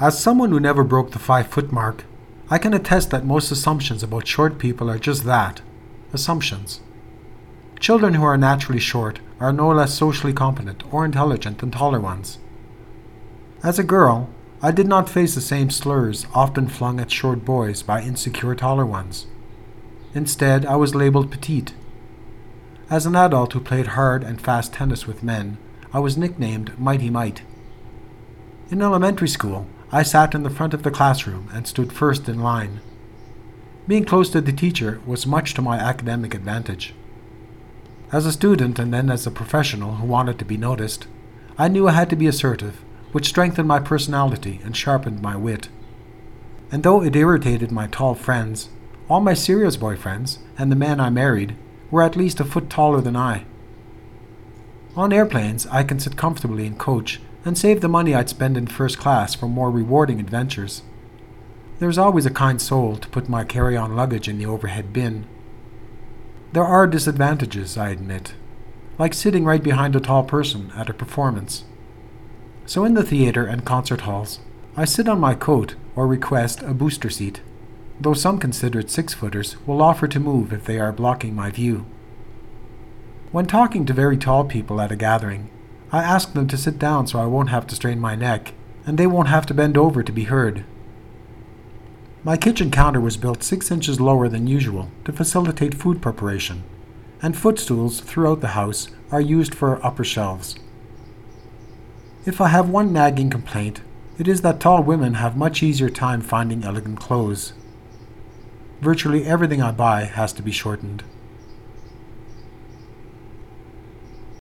As someone who never broke the 5 foot mark, I can attest that most assumptions about short people are just that, assumptions. Children who are naturally short are no less socially competent or intelligent than taller ones. As a girl, I did not face the same slurs often flung at short boys by insecure taller ones. Instead, I was labeled petite. As an adult who played hard and fast tennis with men, I was nicknamed Mighty Might. In elementary school, I sat in the front of the classroom and stood first in line. Being close to the teacher was much to my academic advantage. As a student and then as a professional who wanted to be noticed, I knew I had to be assertive, which strengthened my personality and sharpened my wit. And though it irritated my tall friends, all my serious boyfriends and the men I married were at least a foot taller than I. On airplanes, I can sit comfortably in coach and save the money I'd spend in first class for more rewarding adventures. There's always a kind soul to put my carry-on luggage in the overhead bin. There are disadvantages, I admit, like sitting right behind a tall person at a performance. So in the theater and concert halls, I sit on my coat or request a booster seat, though some considered 6-footers will offer to move if they are blocking my view. When talking to very tall people at a gathering, I ask them to sit down so I won't have to strain my neck, and they won't have to bend over to be heard. My kitchen counter was built 6 inches lower than usual to facilitate food preparation, and footstools throughout the house are used for upper shelves. If I have one nagging complaint, it is that tall women have much easier time finding elegant clothes. Virtually everything I buy has to be shortened.